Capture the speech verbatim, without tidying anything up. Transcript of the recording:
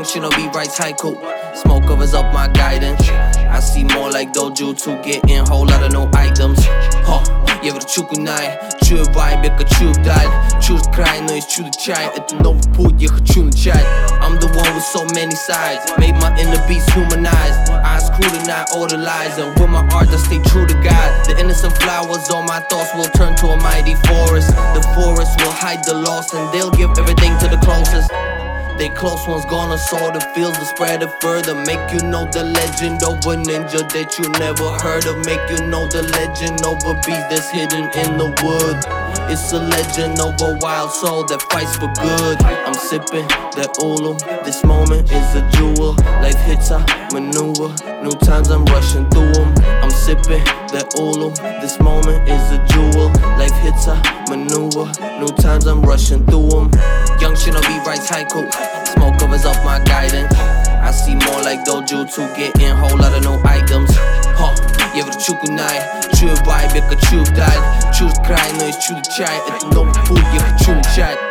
shinobi writes haiku. Smoke covers up my guidance. I see more like dojutsu, getting whole lot of new items. Huh, я верчу кунай, чую вайб, я качу вдаль. Чужд край, но есть чудо чай. Это новый путь, я хочу начать. I'm the one with so many sides. Made my inner beast humanized. I scrutinize all the lies, and with my art I stay true to God. The innocent flowers on my thoughts will turn to a mighty forest. The forest will hide the lost, and they'll give everything to the closest. They close ones gonna sow the fields to spread it further. Make you know the legend of a ninja that you never heard of. Make you know the legend of a beast that's hidden in the wood. It's a legend of a wild soul that fights for good. I'm sipping that Ulu. This moment is a jewel. Life hits I maneuver. New times I'm rushing through them. I'm sipping that Ulu. This moment is a jewel. Life hits I maneuver. New times I'm rushing through them. Young shinobi writes haiku. Smoke covers up my guidance. I see more like dojutsu, getting whole lot of new items. Huh, я верчу кунай, чую вайб, я качу вдаль. Чужд край, но есть чудо чай. Это новый путь, я хочу начать.